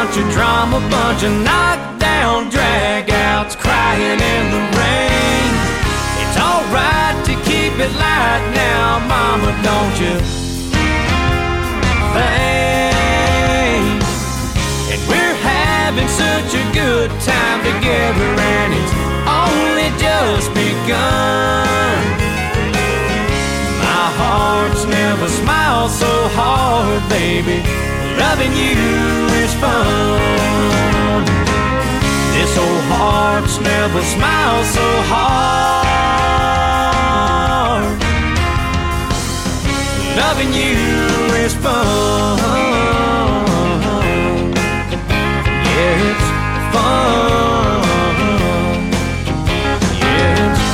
bunch of drama, bunch of knockdown dragouts crying in the rain. It's alright to keep it light now, mama, don't you think? And we're having such a good time together, and it's only just begun. My heart's never smiled so hard, baby. Loving you is fun. This old heart's never smiled so hard. Loving you is fun. Yeah, it's fun. Yeah, it's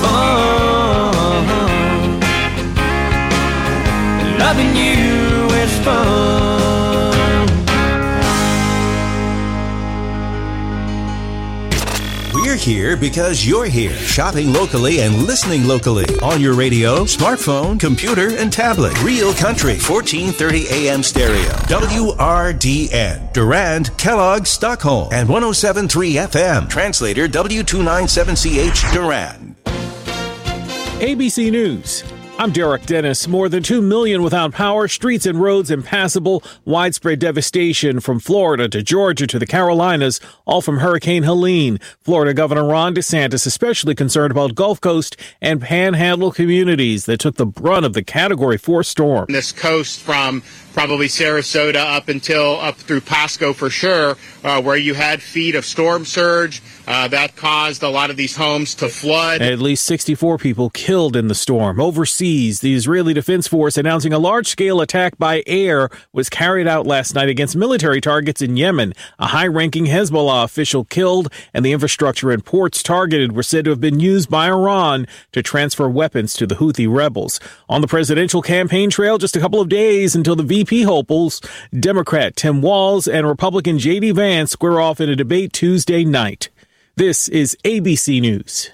fun. Loving you is fun. We're here because you're here. Shopping locally and listening locally. On your radio, smartphone, computer, and tablet. Real Country, 1430 AM stereo. WRDN. Durand, Kellogg, Stockholm. And 107.3 FM. Translator W297CH Durand. ABC News. I'm Derek Dennis. More than 2 million without power, streets and roads impassable, widespread devastation from Florida to Georgia to the Carolinas, all from Hurricane Helene. Florida Governor Ron DeSantis especially concerned about Gulf Coast and Panhandle communities that took the brunt of the Category 4 storm. This coast from probably Sarasota up through Pasco for sure, where you had feet of storm surge. That caused a lot of these homes to flood. At least 64 people killed in the storm. Overseas, the Israeli Defense Force announcing a large-scale attack by air was carried out last night against military targets in Yemen. A high-ranking Hezbollah official killed, and the infrastructure and ports targeted were said to have been used by Iran to transfer weapons to the Houthi rebels. On the presidential campaign trail, just a couple of days until the VP hopefuls, Democrat Tim Walz and Republican J.D. Vance square off in a debate Tuesday night. This is ABC News.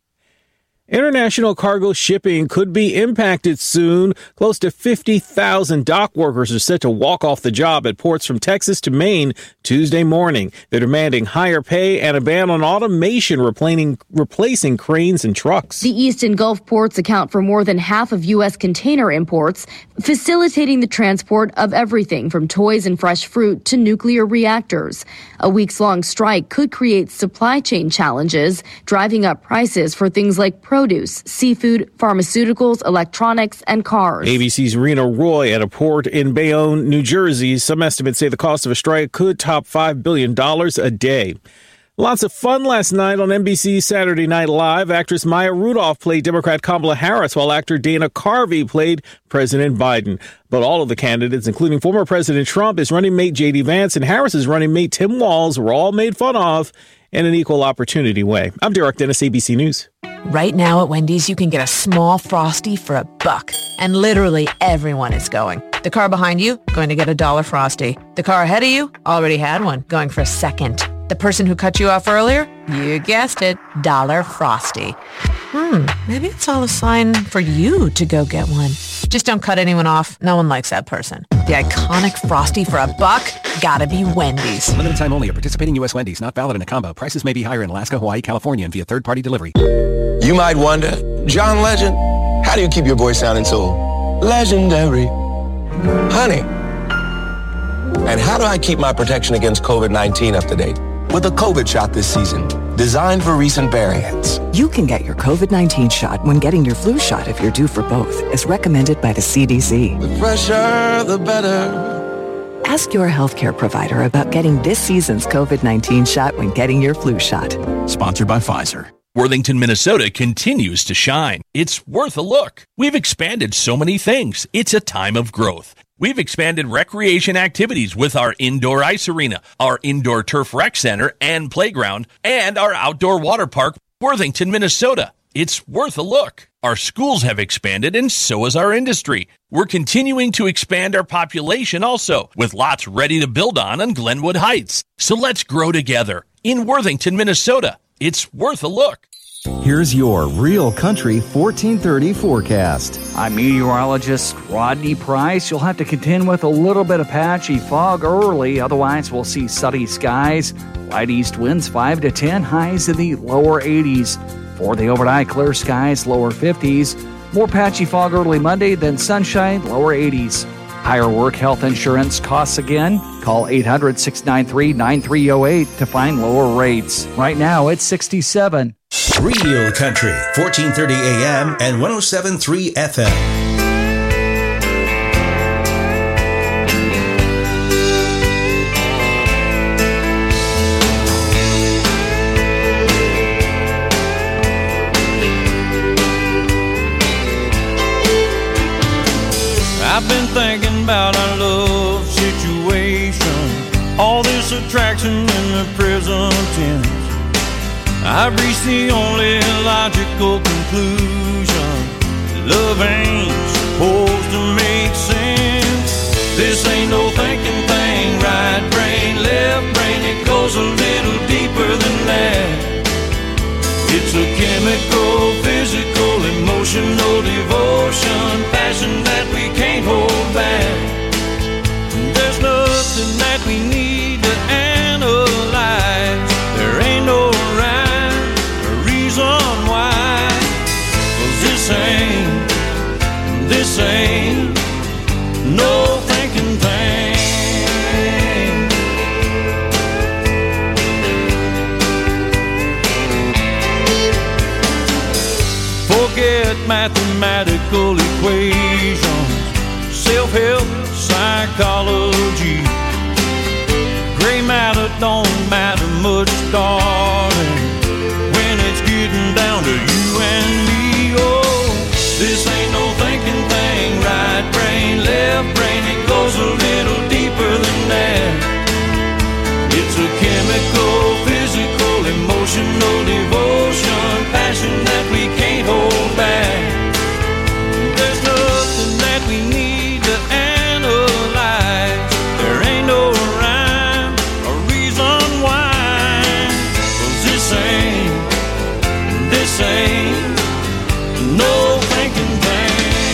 International cargo shipping could be impacted soon. Close to 50,000 dock workers are set to walk off the job at ports from Texas to Maine Tuesday morning. They're demanding higher pay and a ban on automation replacing cranes and trucks. The East and Gulf ports account for more than half of U.S. container imports, facilitating the transport of everything from toys and fresh fruit to nuclear reactors. A weeks-long strike could create supply chain challenges, driving up prices for things like produce, seafood, pharmaceuticals, electronics, and cars. ABC's Rena Roy at a port in Bayonne, New Jersey. Some estimates say the cost of a strike could top $5 billion a day. Lots of fun last night on NBC's Saturday Night Live. Actress Maya Rudolph played Democrat Kamala Harris, while actor Dana Carvey played President Biden. But all of the candidates, including former President Trump, his running mate J.D. Vance, and Harris's running mate Tim Walz, were all made fun of in an equal opportunity way. I'm Derek Dennis, ABC News. Right now at Wendy's, you can get a small Frosty for $1. And literally everyone is going. The car behind you, going to get a $1 Frosty. The car ahead of you, already had one, going for a second. The person who cut you off earlier, you guessed it, $1 Frosty. Maybe it's all a sign for you to go get one. Just don't cut anyone off. No one likes that person. The iconic Frosty for $1, gotta be Wendy's. Limited time only at participating U.S. Wendy's. Not valid in a combo. Prices may be higher in Alaska, Hawaii, California, and via third-party delivery. You might wonder, John Legend, how do you keep your voice sounding so legendary? Honey. And how do I keep my protection against COVID-19 up to date? With a COVID shot this season, designed for recent variants. You can get your COVID-19 shot when getting your flu shot if you're due for both, as recommended by the CDC. The fresher, the better. Ask your healthcare provider about getting this season's COVID-19 shot when getting your flu shot. Sponsored by Pfizer. Worthington, Minnesota continues to shine. It's worth a look. We've expanded so many things. It's a time of growth. We've expanded recreation activities with our indoor ice arena, our indoor turf rec center and playground, and our outdoor water park, Worthington, Minnesota. It's worth a look. Our schools have expanded, and so has our industry. We're continuing to expand our population also, with lots ready to build on Glenwood Heights. So let's grow together in Worthington, Minnesota. It's worth a look. Here's your Real Country 1430 forecast. I'm meteorologist Rodney Price. You'll have to contend with a little bit of patchy fog early. Otherwise, we'll see sunny skies. Light east winds 5 to 10, highs in the lower 80s. For the overnight, clear skies, lower 50s. More patchy fog early Monday, then sunshine, lower 80s. Higher work health insurance costs again. Call 800-693-9308 to find lower rates. Right now, it's 67. Real Country, 1430 AM and 107.3 FM. I've been thinking about our love situation, all this attraction in the present tense. I've reached the only logical conclusion: love ain't supposed to make sense. This ain't no thinking thing, right brain, left brain, it goes a little deeper than that. It's a chemical, physical, emotional devotion, passion that we can't hold back. There's nothing that we need to analyze. There ain't no rhyme or reason why. 'Cause this ain't no thinking thing. Forget mathematical equations, self-help, psychology. Gray matter don't matter much, darling, when it's getting down to you and me. Oh, this ain't no thinking thing, right brain, left brain, it goes a little deeper than that. It's a chemical, physical, emotional devotion, passion that we can't hold back. There's nothing that we need to analyze. There ain't no rhyme or reason why. 'Cause this ain't no thinking thing.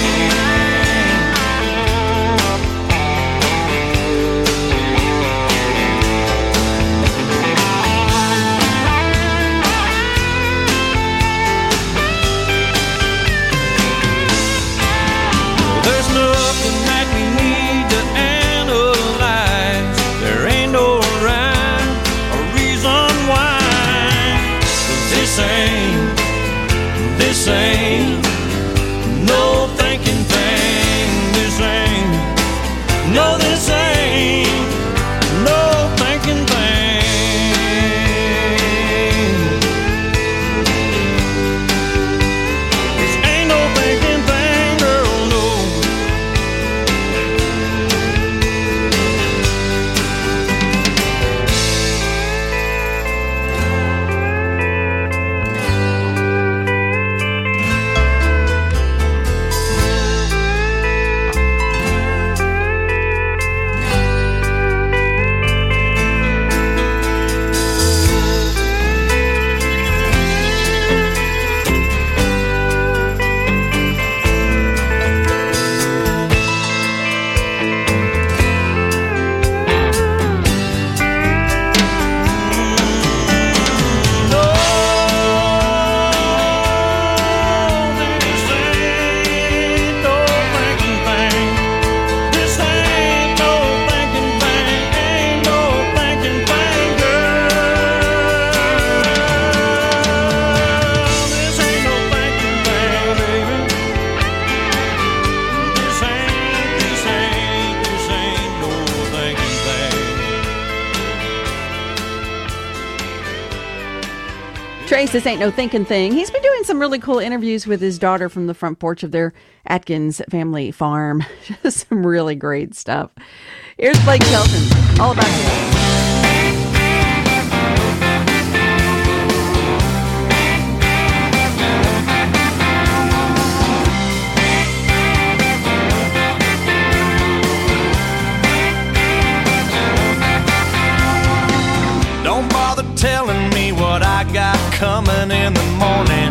There's nothing that we need to analyze. There ain't no rhyme or reason why. 'Cause this ain't no thinking thing. This ain't no thinking thing. This ain't no thinking thing, girl, no. Trace, this ain't no thinking thing. He's been doing some really cool interviews with his daughter from the front porch of their Atkins family farm. Just some really great stuff. Here's Blake Shelton, All About You. Don't bother telling me what I got coming in the morning.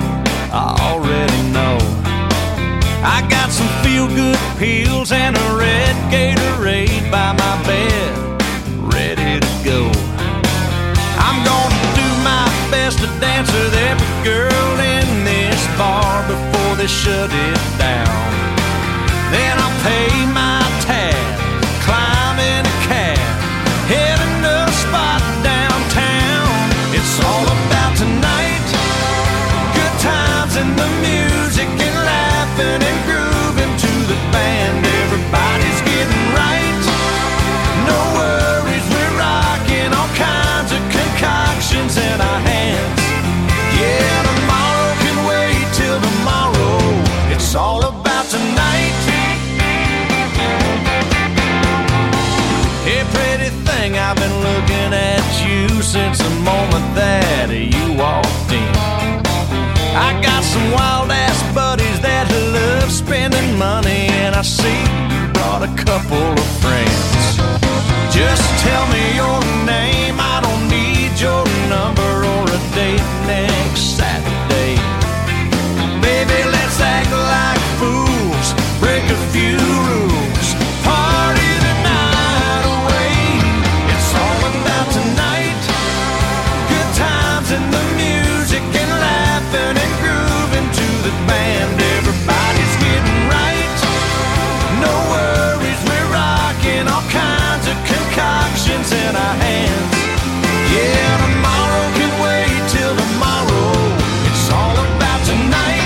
I already know. I got some feel-good pills and a red Gatorade by my bed, ready to go. I'm gonna do my best to dance with every girl in this bar before they shut it down. Then I'll pay my tab, climb in a cab, heading to a spot downtown. It's all about tonight, good times and the music and laughing and grooving to the band. Everybody's getting right, no worries, we're rocking all kinds of concoctions in our hands. Yeah, tomorrow can wait till tomorrow. It's all about tonight. Hey, pretty thing, I've been looking at you since the moment that you walked in. I got some wild-ass buddies that love spending money, and I see you brought a couple of friends. Just tell me your name, I don't need your number or a date next Saturday. Baby, let's act like fools, break a few rules, party the night away. It's all about tonight, good times and the music and laughing and grooving to the band. Everybody's getting right, no worries, we're rocking all kinds of concoctions in our hands. Yeah, tomorrow can wait till tomorrow. It's all about tonight.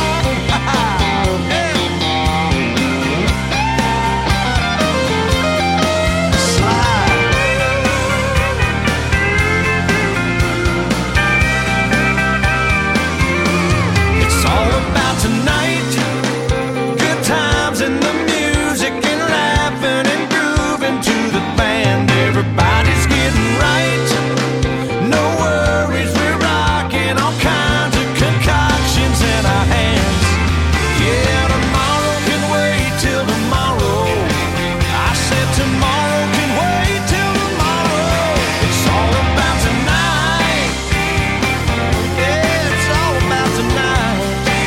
It's all about tonight, good times and the music and laughing and grooving to the band. Everybody's getting right, no worries, we're rocking all kinds of concoctions in our hands. Yeah, tomorrow can wait till tomorrow. I said tomorrow can wait till tomorrow. It's all about tonight. Yeah, it's all about tonight.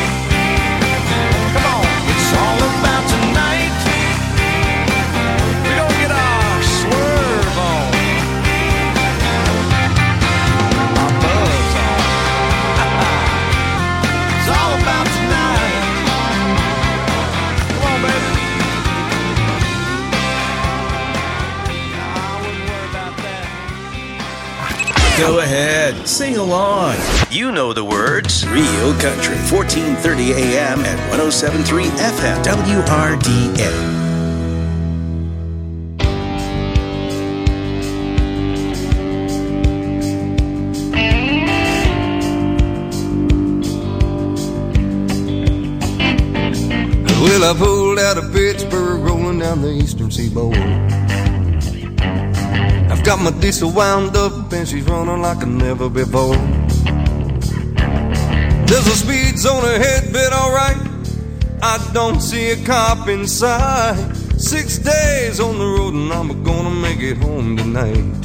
Come on, it's all about tonight. We're gonna get our swerve on, our buzz on. It's all about tonight. Come on, baby. I wouldn't worry about that. Go ahead, sing along. You know the words. Real Country, 1430 AM at 107.3 FM, WRDN. Well, I pulled out of Pittsburgh, rolling down the eastern seaboard. I've got my diesel wound up and she's running like never before. There's a speed zone ahead, but alright, I don't see a cop in sight. 6 days on the road and I'm gonna make it home tonight.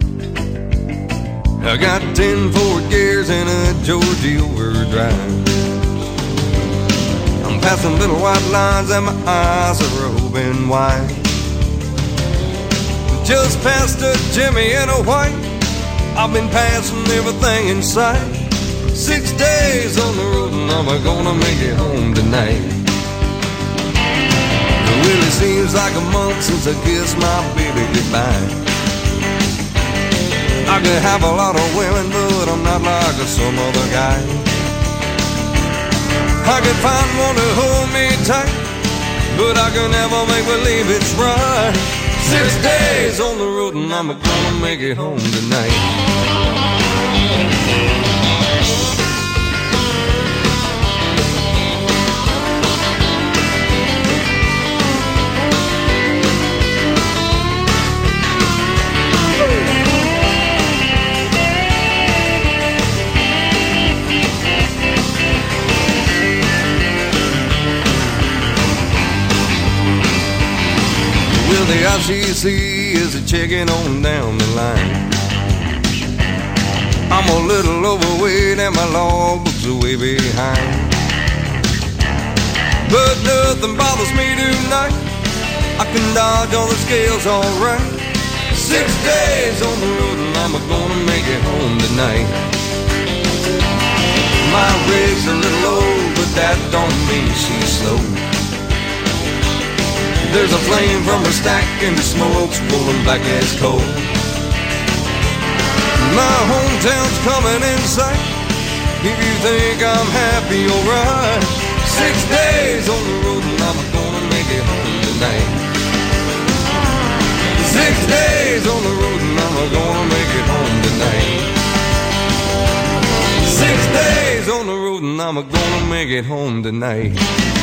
I got 10 forward gears and a Georgie overdrive. I'm passing little white lines and my eyes are open wide. Just past a Jimmy in a white, I've been passing everything in sight. 6 days on the road and I'm gonna make it home tonight. Well, it seems like a month since I kissed my baby goodbye. I could have a lot of women, but I'm not like some other guy. I could find one to hold me tight, but I can never make believe it's right. 6 days on the road and I'm gonna make it home tonight. Well, the ICC is a checking on down the line. I'm a little overweight and my logbook's way behind. But nothing bothers me tonight. I can dodge all the scales alright. 6 days on the road and I'm gonna make it home tonight. My rig's a little low, but that don't mean she's slow. There's a flame from her stack and the smoke's rolling black as coal. My hometown's coming in sight. If you think I'm happy, alright. 6 days on the road and I'm gonna make it home tonight. 6 days on the road and I'm gonna make it home tonight. 6 days on the road and I'm gonna make it home tonight.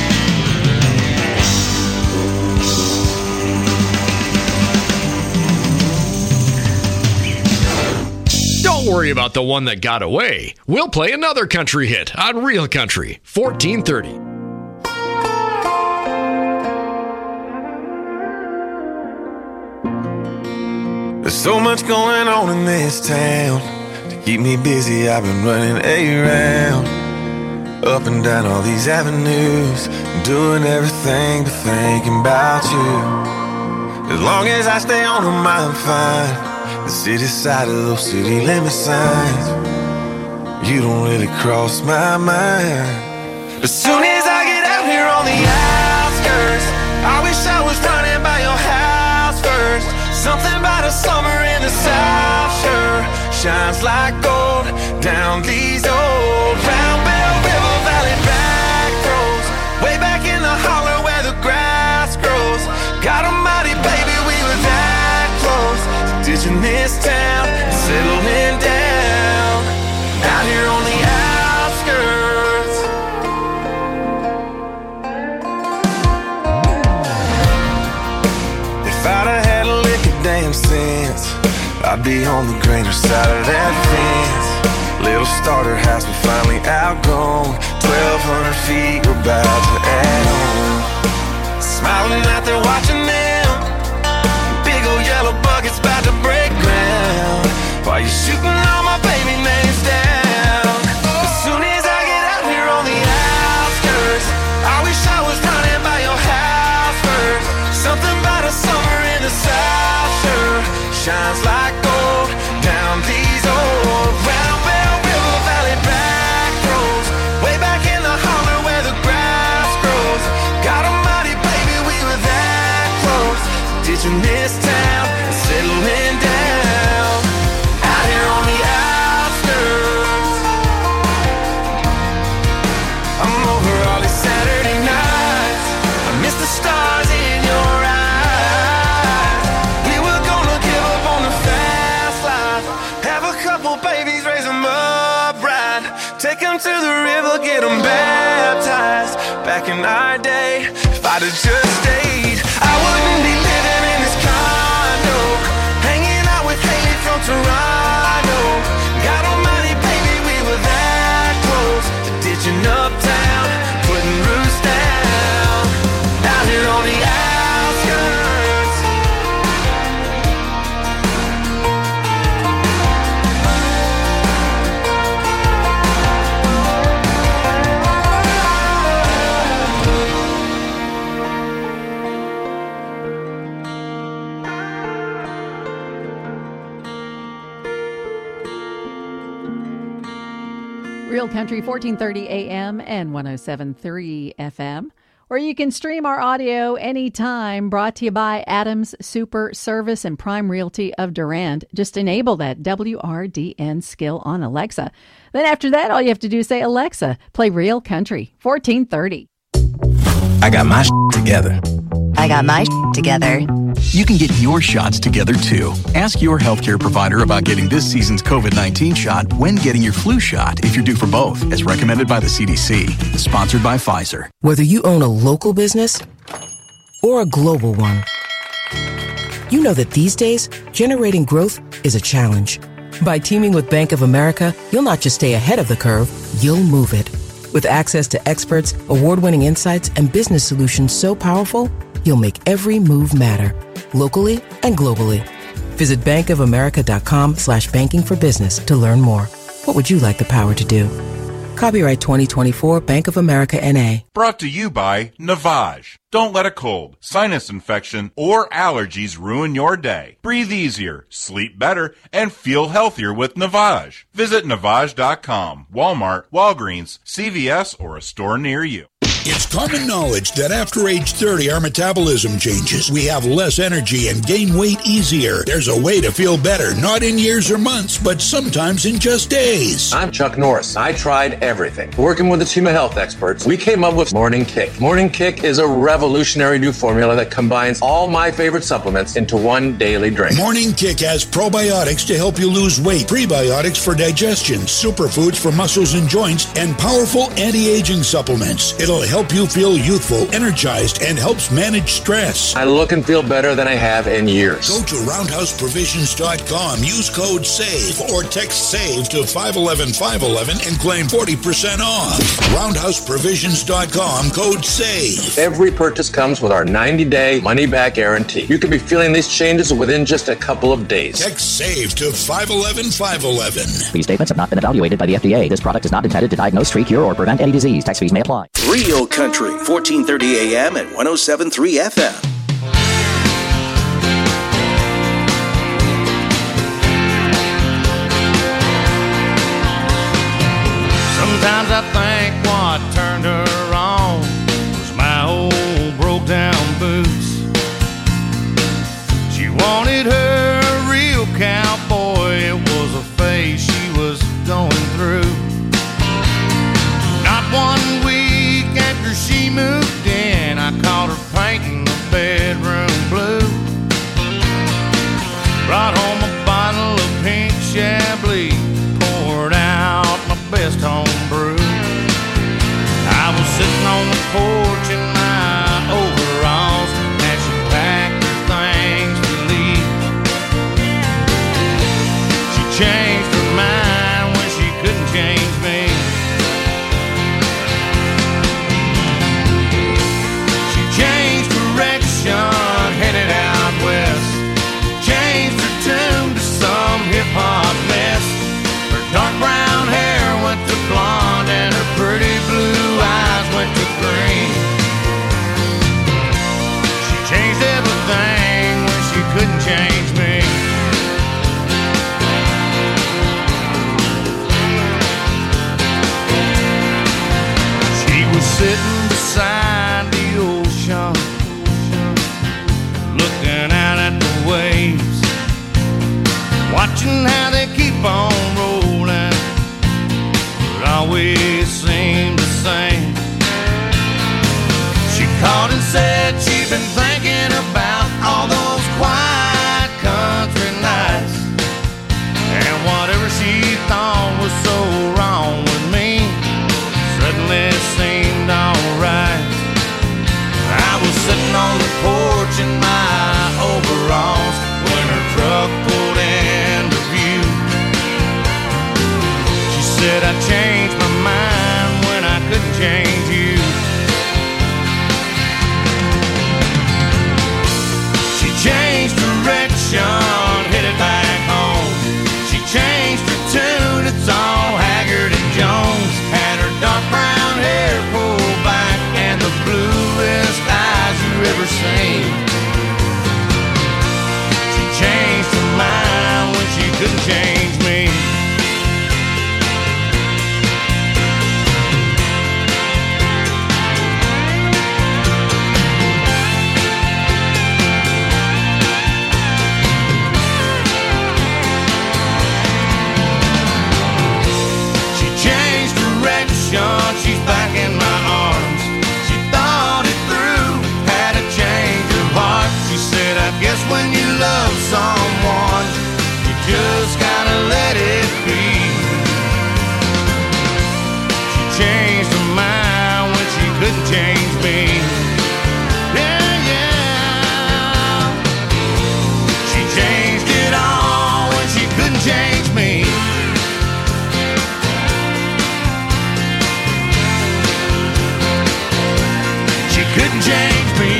Don't worry about the one that got away. We'll play another country hit on Real Country 1430. There's so much going on in this town. To keep me busy, I've been running around, up and down all these avenues, doing everything but thinking about you. As long as I stay on them, I'm fine. The city side of those city limit signs, you don't really cross my mind. As soon as I get out here on the outskirts, I wish I was running by your house first. Something about a summer in the South sure shines like gold down these old Round Bell River Valley back roads, way back in the holler where the grass grows. God almighty, baby, we were that close to ditching this town, settling down out here on the outskirts. If I'd have had a lick of damn sense, I'd be on the greener side of that fence. Little starter house, we finally outgrown. 1,200 feet, we're about to add on. Smiling out there watching them, big old yellow buckets about to break ground, while you're shooting all my baby names down. As soon as I get out here on the outskirts, I wish I was running by your house first. Something about a summer in the South sure shines like gold down these old Round Bell River Valley back roads, way back in the holler where the grass grows. God almighty, baby, we were that close to ditching this town and settling down out here on the outskirts. I'm over all these Saturday nights, I miss the stars in your eyes. We were gonna give up on the fast life, have a couple babies, raise them up right, take them to the river, get them baptized. Back in our day, if I'd have just stayed, I wouldn't be living in this condo, hanging out with Haley from Toronto. God almighty, baby, we were that close to ditching uptown, putting roots down out here on the outskirts. Real Country 1430 AM and 107.3 FM, where you can stream our audio anytime. Brought to you by Adams Super Service and Prime Realty of Durand. Just enable that WRDN skill on Alexa. Then after that, all you have to do is say, Alexa, play Real Country 1430. I got my together. I got my together. You can get your shots together too. Ask your healthcare provider about getting this season's COVID-19 shot when getting your flu shot if you're due for both, as recommended by the CDC. Sponsored by Pfizer. Whether you own a local business or a global one, you know that these days, generating growth is a challenge. By teaming with Bank of America, you'll not just stay ahead of the curve, you'll move it. With access to experts, award-winning insights, and business solutions so powerful, you'll make every move matter, locally and globally. Visit bankofamerica.com/banking for business to learn more. What would you like the power to do? Copyright 2024 Bank of America N.A. Brought to you by Navage. Don't let a cold, sinus infection, or allergies ruin your day. Breathe easier, sleep better, and feel healthier with Navage. Visit Navage.com, Walmart, Walgreens, CVS, or a store near you. It's common knowledge that after age 30, our metabolism changes. We have less energy and gain weight easier. There's a way to feel better, not in years or months, but sometimes in just days. I'm Chuck Norris. I tried everything. Working with a team of health experts, we came up with Morning Kick. Morning Kick is a revolutionary new formula that combines all my favorite supplements into one daily drink. Morning Kick has probiotics to help you lose weight, prebiotics for digestion, superfoods for muscles and joints, and powerful anti-aging supplements. It'll help you feel youthful, energized, and helps manage stress. I look and feel better than I have in years. Go to roundhouseprovisions.com, use code SAVE or text SAVE to 511-511 and claim 40% off. Roundhouseprovisions.com, code SAVE. Every purchase comes with our 90-day money-back guarantee. You could be feeling these changes within just a couple of days. Text SAVE to 511-511. These statements have not been evaluated by the FDA. This product is not intended to diagnose, treat, cure, or prevent any disease. Tax fees may apply. Real Country, 1430 AM and 107.3 FM. Sometimes I think what turned her on was my old broke down boots. She wanted her a real cowboy. It was a phase she was going through. Not 1 week after she moved in, I caught her painting the bedroom blue. Brought home a bottle of pink Chablis, poured out my best home brew. I was sitting on the porch in my overalls as she packed her things to leave. She changed her mind when she couldn't change me. She changed direction, headed out west. Changed her tune to some hip-hop mess. Her dark brown hair went to blonde and her pretty blue eyes went to green. She changed everything when she couldn't change me. She was sitting beside the ocean, looking out at the waves, watching how they keep on rolling, but always seem the same. She called and said she'd been thinking about all those quiet country nights, and whatever she thought was so wrong with me suddenly seemed alright. I was sitting on the porch in my overalls when her truck pulled into view. She said I changed my mind when I couldn't change you. She changed direction, headed back home. She changed her tune, it's all Haggard and Jones. Had her dark brown hair pulled back and the bluest eyes you ever seen. She changed her mind when she couldn't change me. She changed direction, she's back in my arms. She thought it through, had a change of heart. She said, I guess when you love someone, you just gotta let it be. She changed her mind when she couldn't change me. Yeah, yeah. She changed it all when she couldn't change me. She couldn't change me.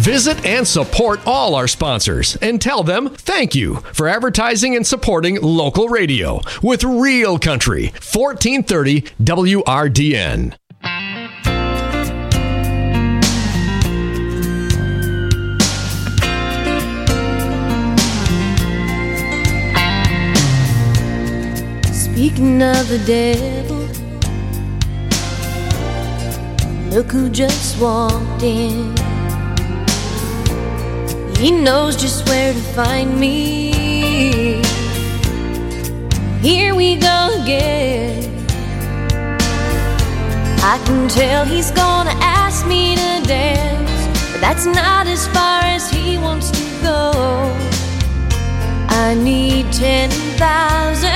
Visit and support all our sponsors and tell them thank you for advertising and supporting local radio with Real Country, 1430 WRDN. Speaking of the devil, look who just walked in. He knows just where to find me. Here we go again. I can tell he's gonna ask me to dance, but that's not as far as he wants to go. I need 10,000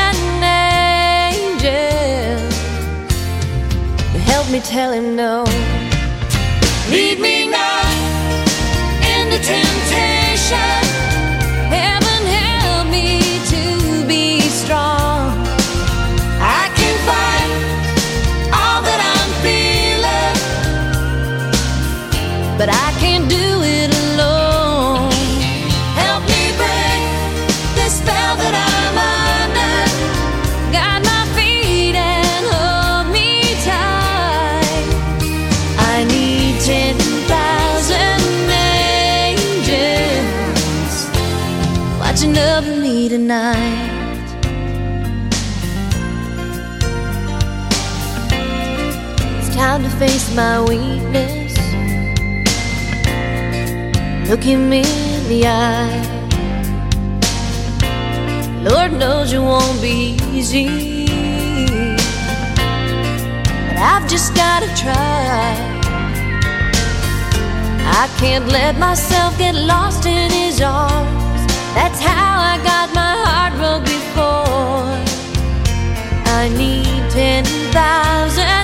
angels to help me tell him no. Lead me not into temptation. Heaven help me to be strong. I can fight all that I'm feeling, but I can't do it alone. Help me break this spell that I'm under. Guide my feet and hold me tight. I need 10,000 angels watching over me tonight. It's time to face my weakness. Look him in the eye. Lord knows it won't be easy, but I've just gotta try. I can't let myself get lost in his arms. That's how I got my heart broke before. I need 10,000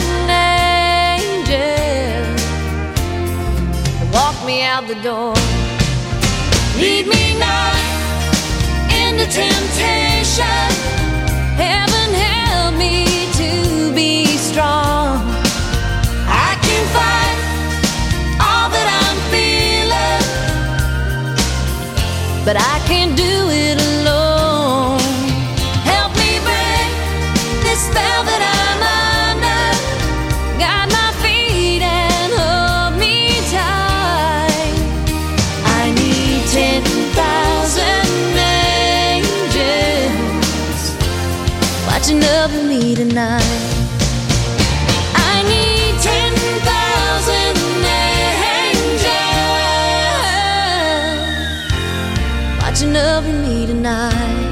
angels to walk me out the door. Lead me not into temptation. Heaven help me to be strong. I can fight all that I'm feeling, but I can't do it alone. Help me break this spell that I'm under. Guide my feet and hold me tight. I need 10,000 angels watching over me tonight. I need 10,000 angels watching over me tonight.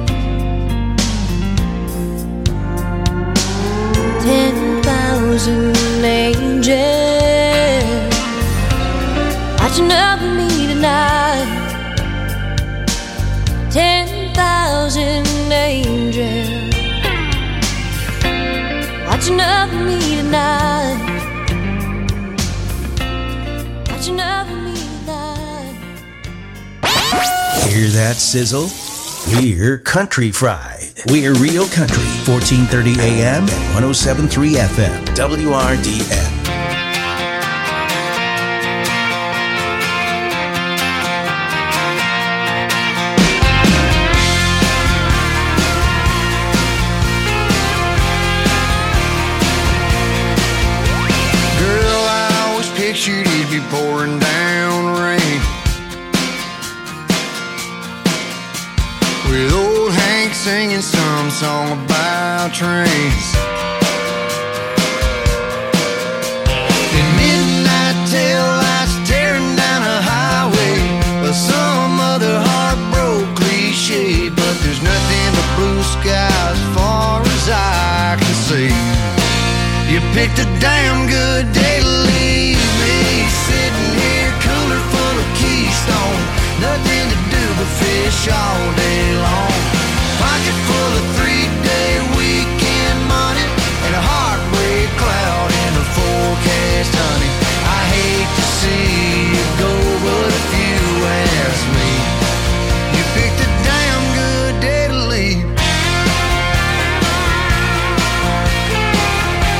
10,000 angels watching over me tonight. 10,000 angels watching over me tonight. Watching over me tonight. Hear that sizzle? We're Country Fried. We're Real Country, 1430 AM and 107.3 FM, WRDN. Girl, I always pictured it'd be pouring down rain, with old Hank singing some song about trains. In midnight tail lights tearing down a highway, or some other heartbroken cliche, but there's nothing but blue skies as far as I can see. You picked a damn good day to leave me, sitting here cooler full of Keystone, nothing to do but fish all day long. Pocket full of 3-day weekend money and a heartbreak cloud in the forecast, honey. I hate to see you go, but if you ask me, you picked a damn good day to leave.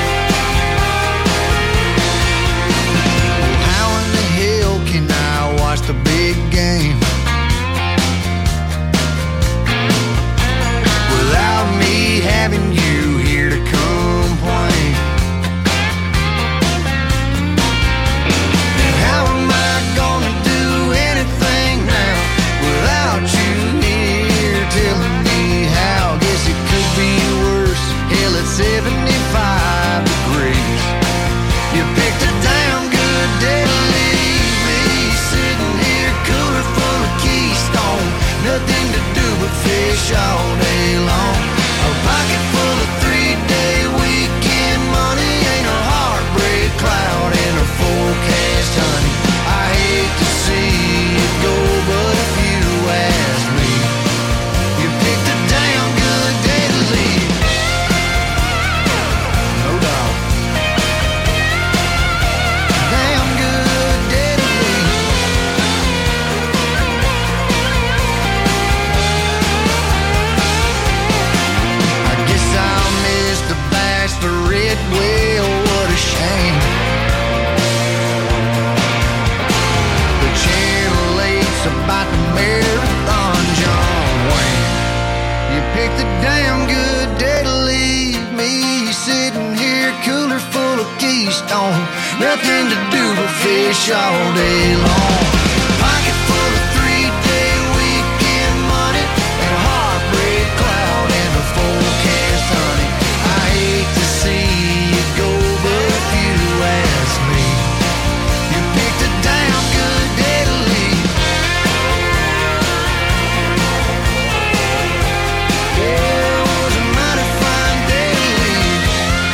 How in the hell can I fish all day long. Pocket full of 3-day weekend money and a heartbreak cloud in the forecast, honey. I hate to see you go, but if you ask me, you picked a damn good day to leave. Yeah, it was a mighty fine day to leave.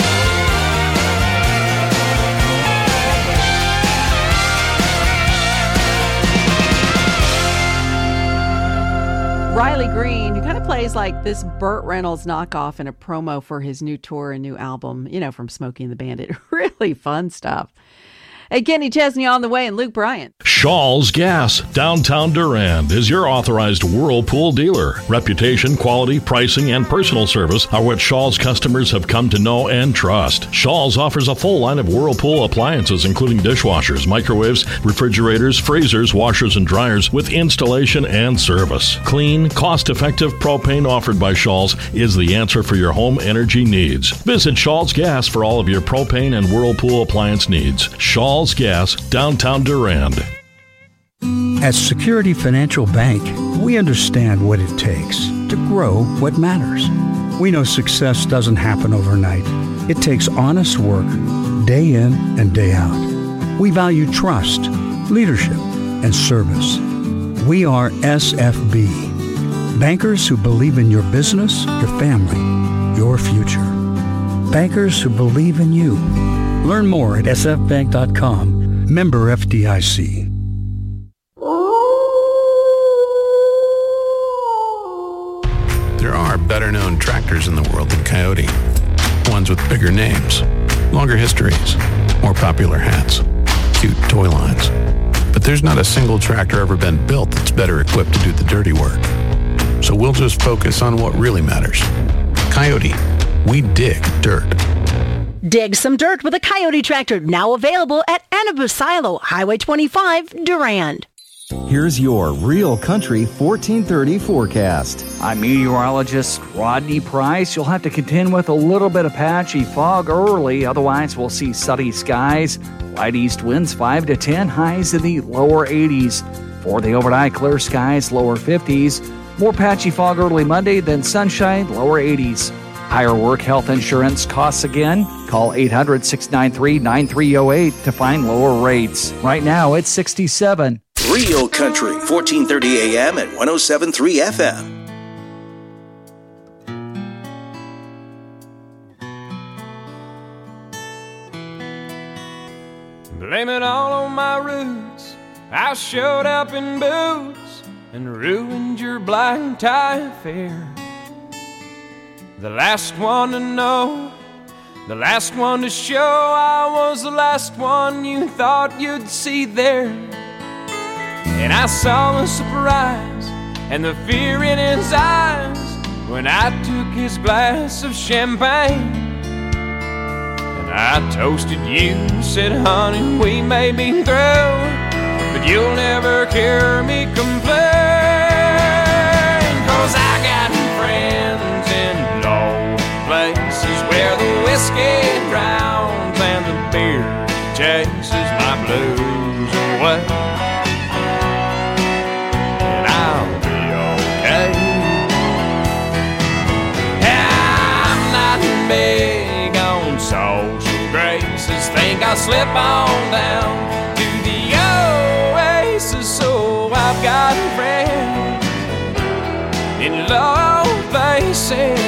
Riley Green, who kind of plays like this Burt Reynolds knockoff in a promo for his new tour and new album, you know, from Smokey and the Bandit. Really fun stuff. Hey, Kenny Chesney on the way and Luke Bryant. Shaw's Gas, downtown Durand, is your authorized Whirlpool dealer. Reputation, quality, pricing, and personal service are what Shaw's customers have come to know and trust. Shaw's offers a full line of Whirlpool appliances, including dishwashers, microwaves, refrigerators, freezers, washers, and dryers with installation and service. Clean, cost-effective propane offered by Shaw's is the answer for your home energy needs. Visit Shaw's Gas for all of your propane and Whirlpool appliance needs. Shaw's Gas, downtown Durand. At Security Financial Bank, we understand what it takes to grow what matters. We know success doesn't happen overnight. It takes honest work, day in and day out. We value trust, leadership, and service. We are SFB, bankers who believe in your business, your family, your future. Bankers who believe in you. Learn more at sfbank.com. Member FDIC. There are better-known tractors in the world than Coyote. Ones with bigger names, longer histories, more popular hats, cute toy lines. But there's not a single tractor ever been built that's better equipped to do the dirty work. So we'll just focus on what really matters. Coyote, we dig dirt. Dig some dirt with a Coyote tractor, now available at Annabu Silo, Highway 25, Durand. Here's your Real Country 1430 forecast. I'm meteorologist Rodney Price. You'll have to contend with a little bit of patchy fog early. Otherwise, we'll see sunny skies. Light east winds 5 to 10, highs in the lower 80s. For the overnight, clear skies, lower 50s. More patchy fog early Monday, then sunshine, lower 80s. Higher work health insurance costs again. Call 800-693-9308 to find lower rates. Right now, it's 67. Real Country, 1430 AM and 107.3 FM. Blame it all on my roots. I showed up in boots and ruined your black tie affair. The last one to know, the last one to show, I was the last one you thought you'd see there. And I saw the surprise and the fear in his eyes when I took his glass of champagne. And I toasted you and said, honey, we may be through, but you'll never hear me complain. 'Cause I got friends in low places where the whiskey drowns and the beer chases my blues away. Big on social graces, think I'll slip on down to the oasis. So I've got friends in low places.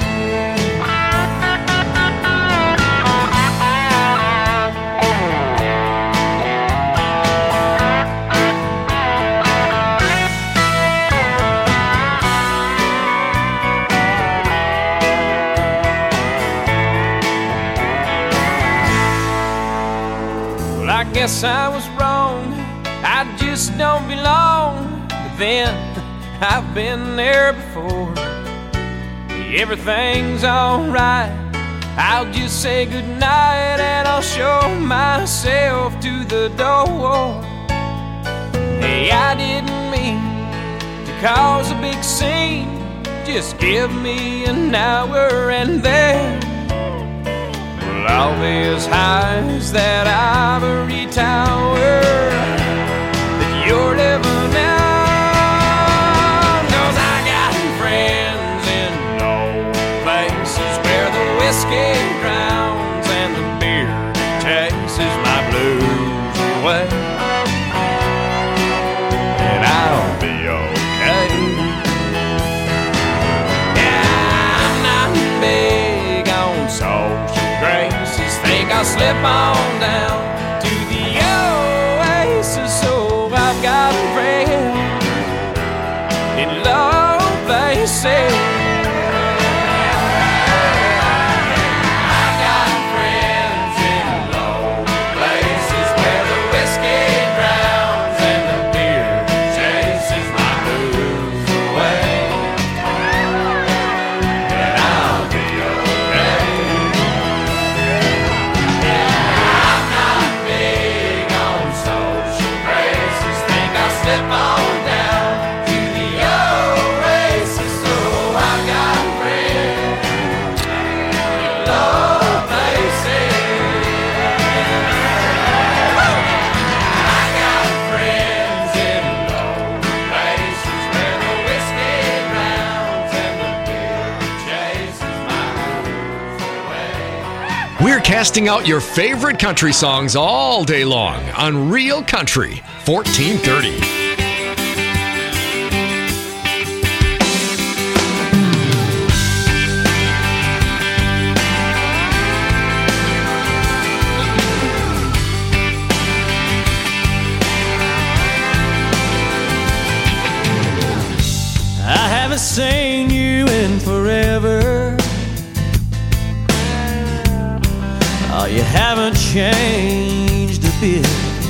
I guess I was wrong, I just don't belong. But then, I've been there before. Everything's alright, I'll just say goodnight and I'll show myself to the door. Hey, I didn't mean to cause a big scene, just give me an hour and then all these highs that ivory tower on down to the oasis. Oh, I've got a friend in low places. We're casting out your favorite country songs all day long on Real Country 1430. I haven't seen you in forever. Oh, you haven't changed a bit.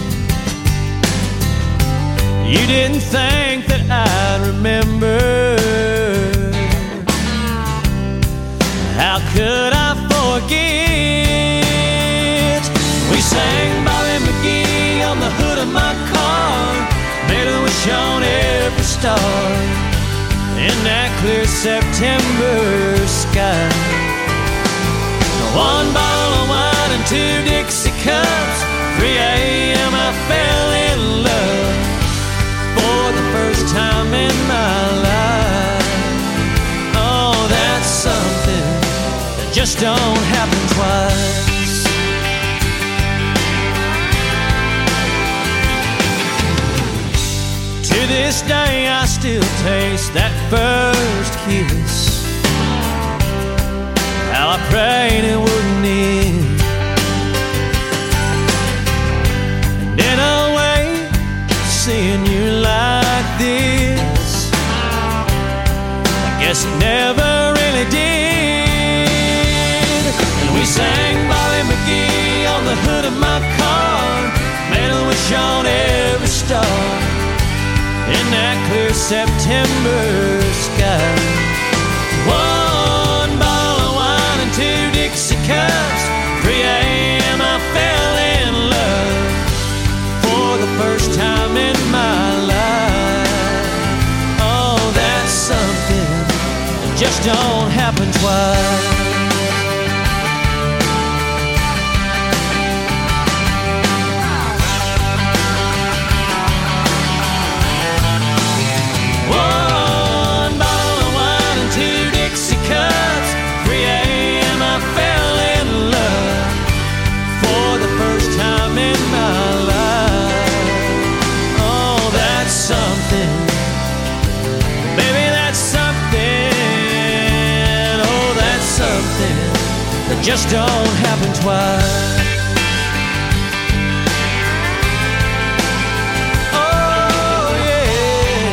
You didn't think that I'd remember. How could I forget? We sang Bobby McGee on the hood of my car, made a wish on every star in that clear September sky. One bottle of wine and 2 Dixie cups, 3 a.m. I fell in love for the first time in my life. Oh, that's something that just don't happen twice. To this day I still taste that first kiss. How I prayed it wouldn't end. And in a way, seeing you like this, I guess it never really did. And we sang Bobby McGee on the hood of my car, made a wish on every star in that clear September sky. One bottle of wine and 2 Dixie cups, 3 a.m. I fell in love for the first time in my life. Oh, that's something that just don't happen twice. Just don't happen twice. Oh yeah.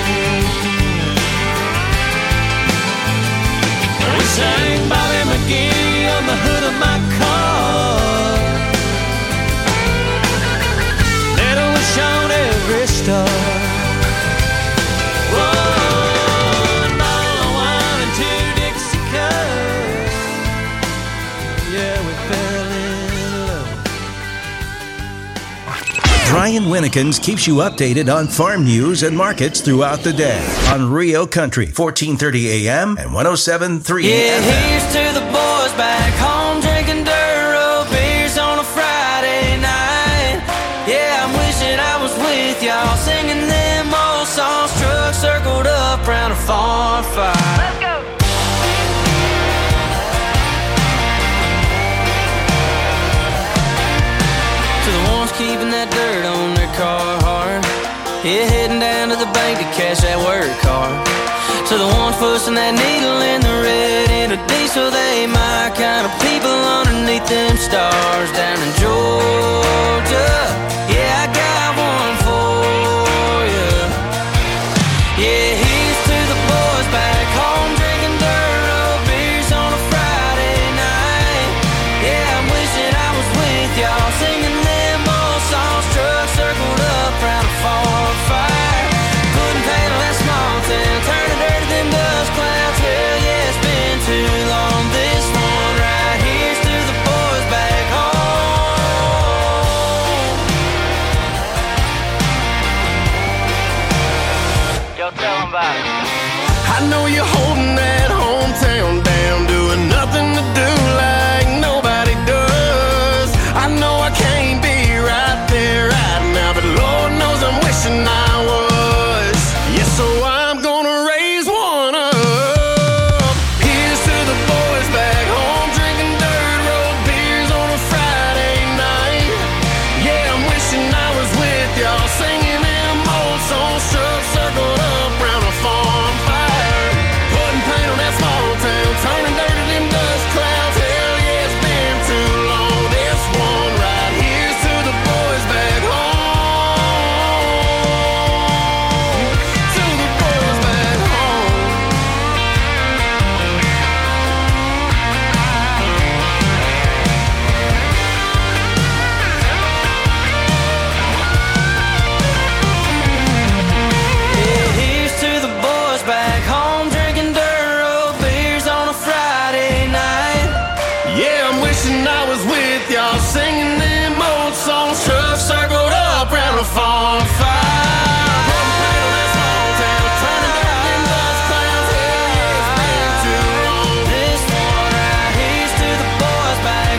We sang Bobby McGee on the hood of my car, made a wish on every star. Brian Winnekins keeps you updated on farm news and markets throughout the day on Rio Country, 1430 AM and 107.3 Yeah, FM. here's to the boys back home drinking Duro beers on a Friday night. Yeah, I'm wishing I was with y'all singing them old songs, trucks circled up round a farm fire. Let's go! To the ones keeping that dirt on their Carhartt, yeah, heading down to the the bank to cash that work card. To the one fussing that needle in the red in a diesel, they my kind of people underneath them stars down in Georgia. Yeah, I got one for you. Yeah, here's to the boys back home drinking dirt road beers on a Friday night. Yeah, I'm wishing I was with y'all singing them old songs. Truck circled up round a farm fire, putting paint on that small town, turning dirt to them dust clouds. Hell yeah, it's been too long. This one right here's to the boys back home. Yo, tell them about it. I know you're holding that hometown down, doing nothing to do like nobody does. I know I can't be right there right now, but Lord knows I'm wishing I was. Yeah, so I'm gonna raise one up. Here's to the boys back home drinking dirt road beers on a Friday night. Yeah, I'm wishing I was with y'all singing them old songs, truck circled up round a farm fire, putting paint on that small town, turning dirt to them dust clouds. Hell yeah, it's been too long. This one right here's to the boys back home. To the boys back home. Yeah, here's to the boys back home drinking dirt road beers on a Friday night. Yeah, I'm wishing I was with y'all singing them old songs, truck circled up round a farm fire. Putting paint on that small town, turning dirt to them dust clouds. Hell yeah, it's been too long. This one right here's to the boys back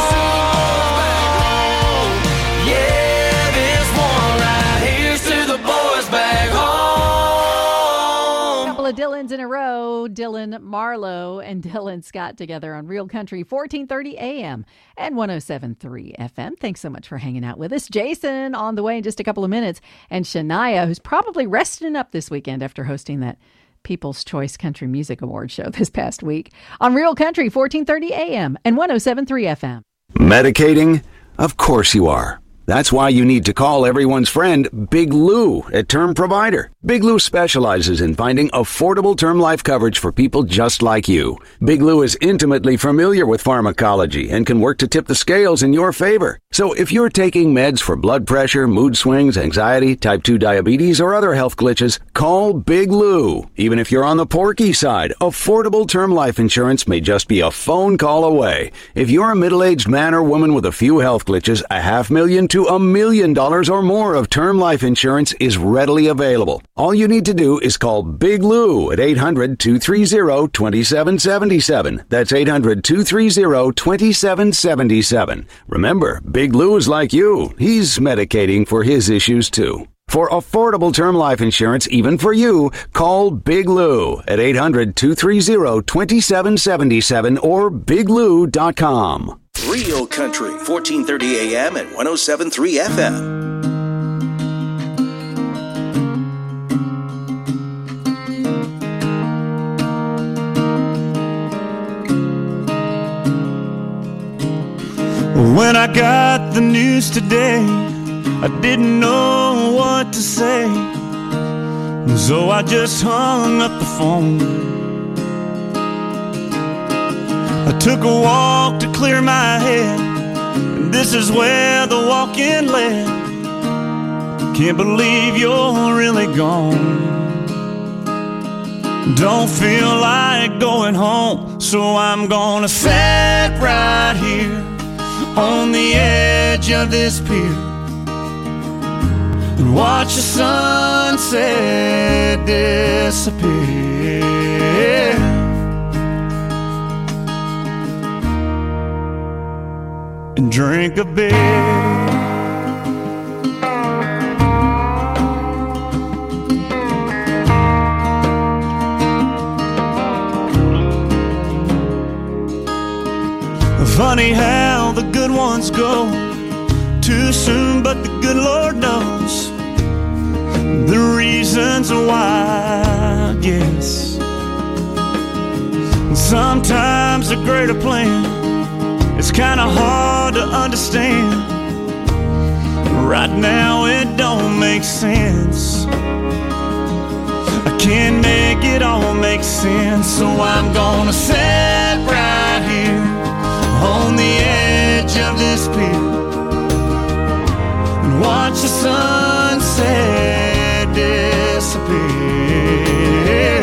home. Yeah, this one right here's to the boys back home. Couple of Dylans in a row, Dylan Marlowe and Dylan Scott together on Real Country 1430 AM and 107.3 FM. Thanks so much for hanging out with us. Jason on the way in just a couple of minutes, and Shania, who's probably resting up this weekend after hosting that People's Choice Country Music Award show this past week on Real Country 1430 AM and 107.3 FM. Medicating? Of course you are. That's why you need to call everyone's friend, Big Lou at Term Provider. Big Lou specializes in finding affordable term life coverage for people just like you. Big Lou is intimately familiar with pharmacology and can work to tip the scales in your favor. So if you're taking meds for blood pressure, mood swings, anxiety, type 2 diabetes, or other health glitches, call Big Lou. Even if you're on the porky side, affordable term life insurance may just be a phone call away. If you're a middle-aged man or woman with a few health glitches, $500,000 to $1 million or more of term life insurance is readily available. All you need to do is call Big Lou at 800-230-2777. That's 800-230-2777. Remember, Big Lou is like you. He's medicating for his issues too. For affordable term life insurance, even for you, call Big Lou at 800-230-2777 or biglou.com. Real Country, 1430 AM and 107.3 FM. When I got the news today, I didn't know what to say, so I just hung up the phone. I took a walk to clear my head, and this is where the walk-in led. Can't believe you're really gone. Don't feel like going home, so I'm gonna sit right here on the edge of this pier and watch the sunset disappear. And drink a beer. Funny how the good ones go too soon, but the good Lord knows the reason reasons why, yes. Sometimes a greater plan is kind of hard to understand. Right now it don't make sense. I can't make it all make sense. So I'm gonna sit right here on the edge of this pier and watch the sunset disappear.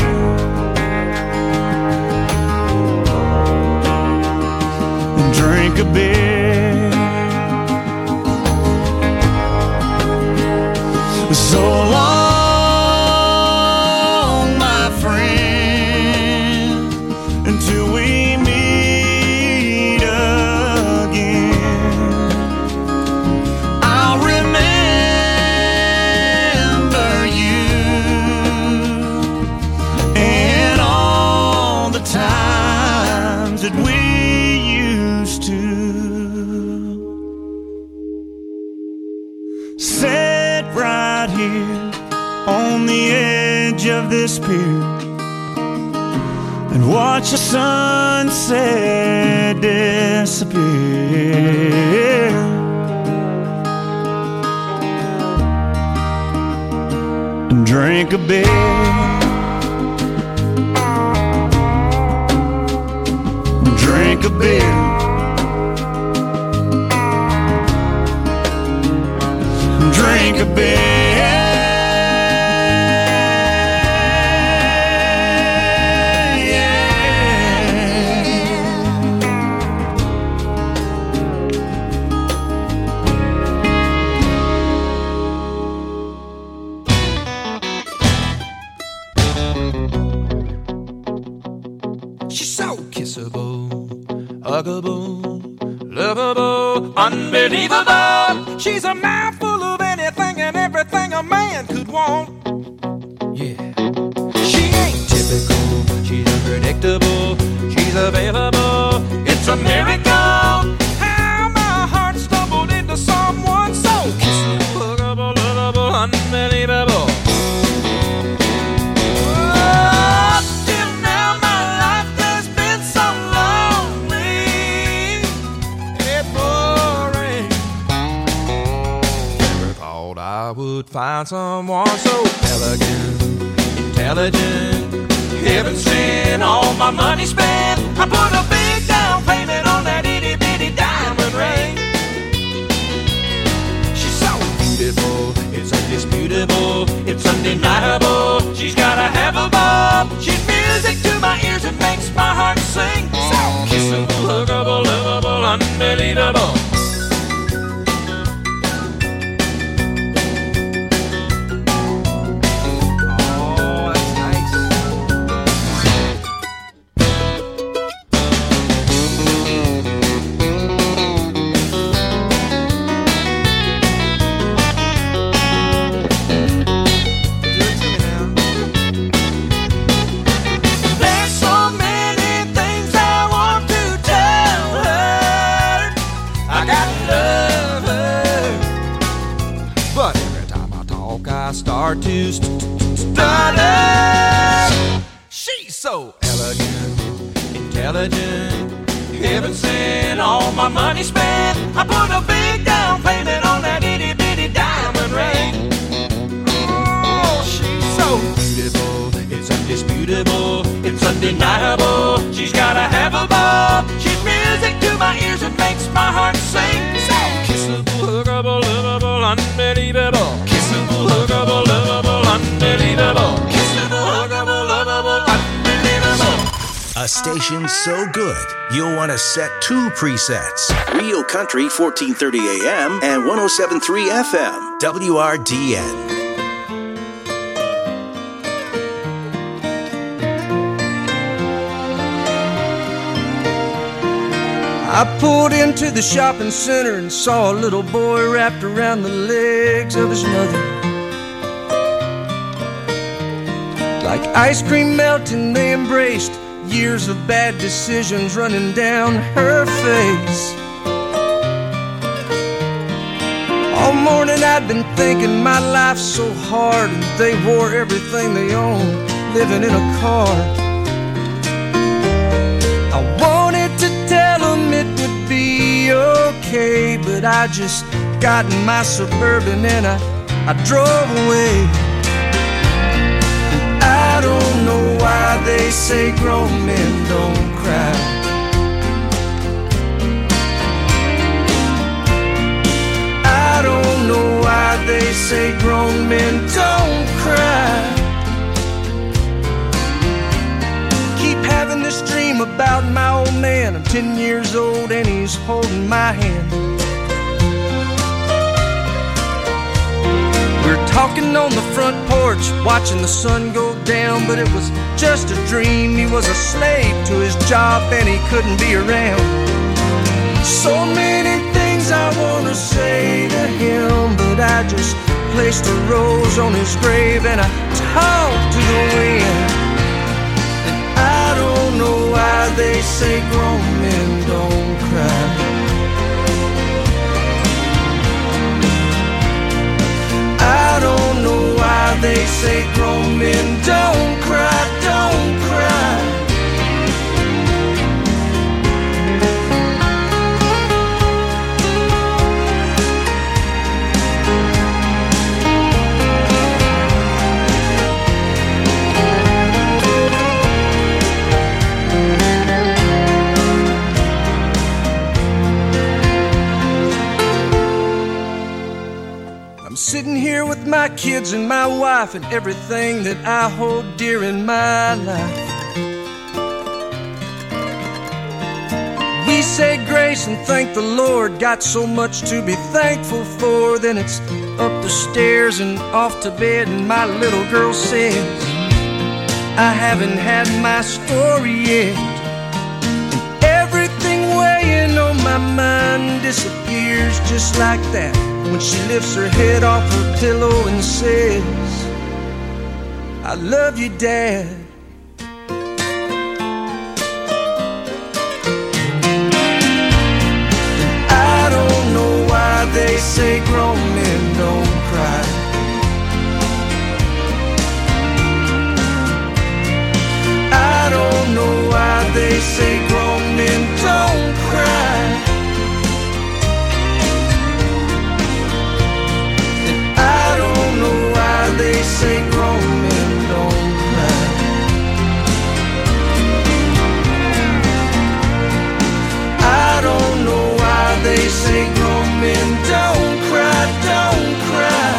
And drink a beer. So long, my friend, until we meet again. I'll remember you and all the times that we used to sit right here on the edge of this pier and watch the sunset disappear. And drink a beer. Drink a beer. Drink a beer. Huggable, lovable, unbelievable. She's a mouthful of anything and everything a man could want. Yeah. She ain't typical, she's unpredictable. She's available, it's a miracle. How my heart stumbled into someone so kissable, huggable, lovable, unbelievable. I would find someone so elegant, intelligent, heaven sent, all my money spent. I put a big down payment on that itty bitty diamond ring. She's so beautiful, it's undisputable, it's undeniable. She's gotta have a bob. She's music to my ears and makes my heart sing. So kissable, huggable, lovable, unbelievable. Start to stutter. She's so elegant, intelligent, heaven sent, all my money spent. I put a big down payment on that itty bitty diamond ring. Oh, she's so beautiful, it's undisputable, it's undeniable. She's gotta have a bob. She's music to my ears and makes my heart sing. So kissable, huggable, lovable, unbelievable. Kissable, huggable, lovable, unbelievable. Kissable, huggable, lovable, unbelievable. A station so good, you'll want to set two presets. Real Country 1430 AM and 107.3 FM. WRDN. I pulled into the shopping center and saw a little boy wrapped around the legs of his mother. Like ice cream melting, they embraced, years of bad decisions running down her face. All morning I'd been thinking my life's so hard, and they wore everything they owned, living in a car. I wanted to tell them it would be okay, but I just got in my Suburban and I drove away. And I don't know why they say grown men don't cry. I don't know why they say grown men don't cry. Keep having this dream about my old man. I'm 10 years old and he's holding my hand. We're talking on the front porch, watching the sun go down, but it was just a dream. He was a slave to his job and he couldn't be around. So many things I want to say to him, but I just placed a rose on his grave and I talked to the wind. And I don't know why they say grown men don't cry. I don't know why they say grown men don't cry, don't cry. I'm sitting here with my kids and my wife and everything that I hold dear in my life. We say grace and thank the Lord, got so much to be thankful for. Then it's up the stairs and off to bed, and my little girl says, I haven't had my story yet. And everything weighing on my mind disappears just like that when she lifts her head off her pillow and says, I love you, Dad. And I don't know why they say grown men don't cry. I don't know why they say grown men don't cry. I don't know why they say grown men don't cry. I don't know why they say grown men don't cry, don't cry.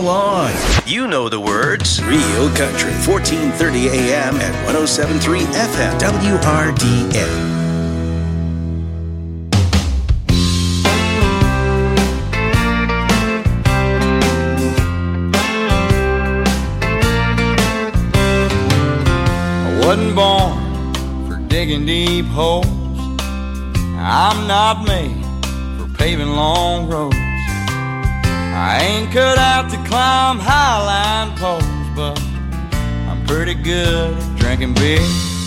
on. You know the words. Real Country, 1430 AM at 107.3 FM, WRDN. Wasn't born for digging deep holes. I'm not made for paving long roads. I ain't cut out to climb highline poles, but I'm pretty good at drinking beer.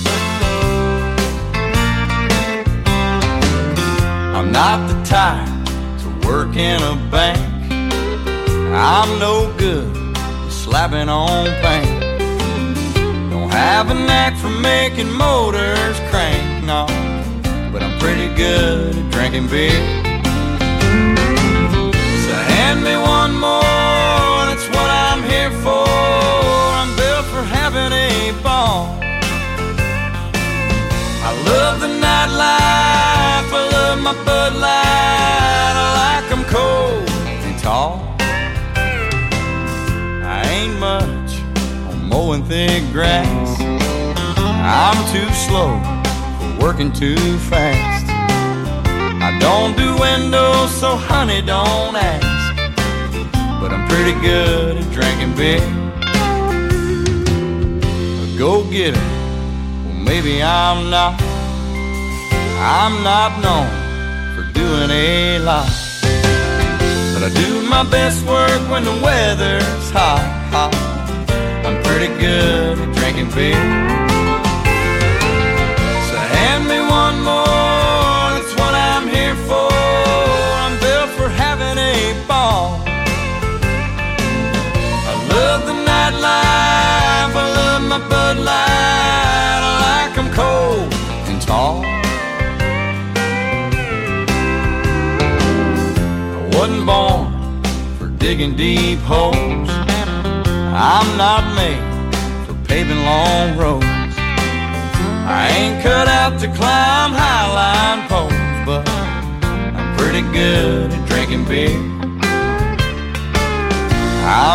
I'm not the type to work in a bank. I'm no good at slapping on paint. Have a knack for making motors crank, no, but I'm pretty good at drinking beer. So hand me one more, that's what I'm here for. I'm built for having a ball. I love the nightlife, I love my Bud Light. I like them cold and tall. I ain't much mowing thick grass. I'm too slow for working too fast. I don't do windows, so honey, don't ask. But I'm pretty good at drinking beer. A go-getter, well maybe I'm not. I'm not known for doing a lot, but I do my best work when the weather's hot, hot. I'm pretty good at drinking beer. So hand me one more, that's what I'm here for. I'm built for having a ball. I love the nightlife, I love my Bud Light. I like them cold and tall. I wasn't born for digging deep holes. I'm not made for paving long roads. I ain't cut out to climb highline poles, but I'm pretty good at drinking beer.